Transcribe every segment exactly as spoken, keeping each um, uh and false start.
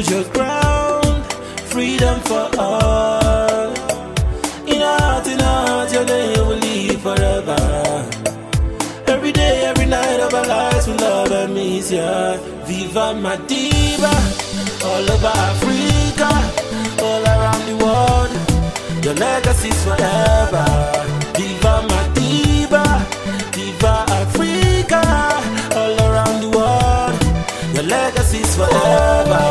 lose your ground. Freedom for all. In our heart, in our heart, your name will live forever. Every day, every night of our lives, we love and miss ya. Viva Madiba, all over Africa, all around the world. Your legacy's forever. Viva Madiba, Viva Africa, all around the world. Your legacy's forever.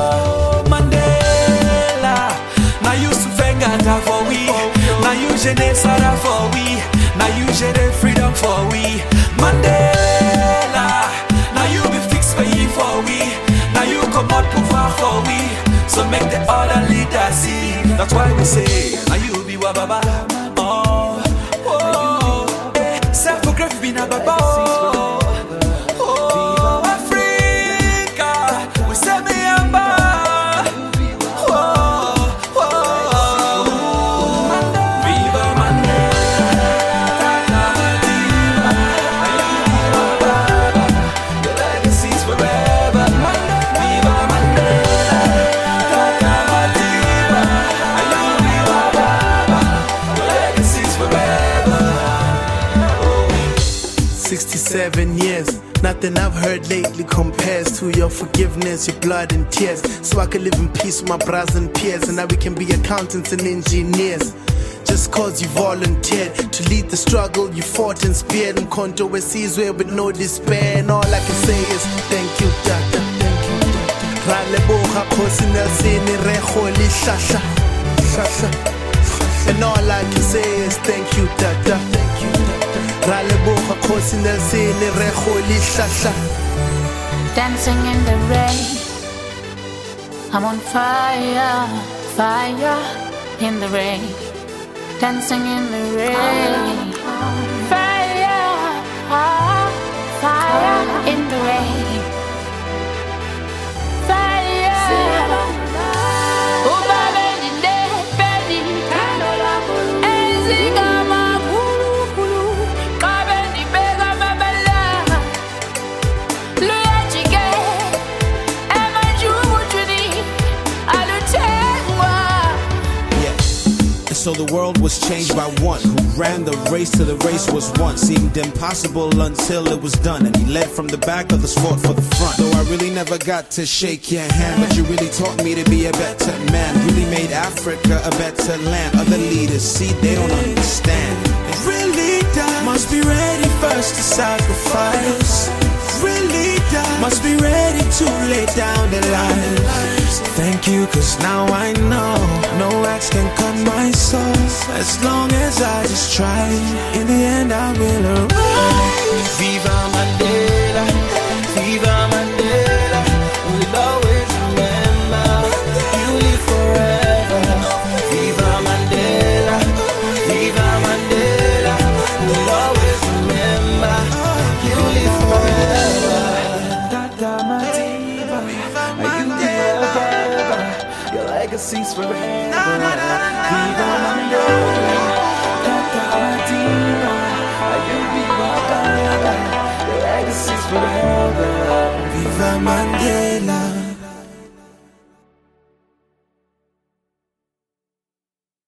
Mandela, now you Sufengata for we. Now you Jene Sara for we. Now you Jene freedom for we. Mandela, now you be fixed for you for we. Now you come out pouvoir for we. So make the other leaders see. That's why we say, now you be wababa. Oh, oh, eh, self-graph be na baba. Oh, Africa, we say me amba. Oh, oh, Viva Mandela, your legacy's forever. Viva Mandela, your legacy's forever. sixty-seven years, nothing I've heard lately compares to your forgiveness, your blood and tears. So I can live in peace with my brothers and peers, and now we can be accountants and engineers. Just cause you volunteered to lead the struggle, you fought and speared and controversies where with no despair. And all I can say is thank you, Doctor. Thank you, Doctor. Raleboga Khosi Nelson Rekgoli Shasha. Shasha. And all I can say is thank you, Doctor. Thank you, Doctor. Raleboga Khosi Nelson Rekgoli Shasha. Dancing in the rain, I'm on fire, fire in the rain. Dancing in the rain, fire, fire in the rain, fire. Oh, baby, baby, ezinga magulu kulu, kabeni bega mabala, luyachike, emajubu chuni, alutengwa. So the world was changed by one who ran the race till the race was won. Seemed impossible until it was done, and he led from the back, others fought for the front. Though I really never got to shake your hand, but you really taught me to be a better man. Really made Africa a better land. Other leaders, see, they don't understand. Real leader must be ready first to sacrifice. Real leader must be ready to lay down their lives. Thank you, cause now I know no axe can cut my soul. As long as I just try, in the end I will arrive. Viva Mandela, Viva Mandela, we'll always remember. You live forever. Viva Mandela, Viva Mandela, we'll always remember. You live forever. Tata Madiba, are you there? Your legacy's forever. Viva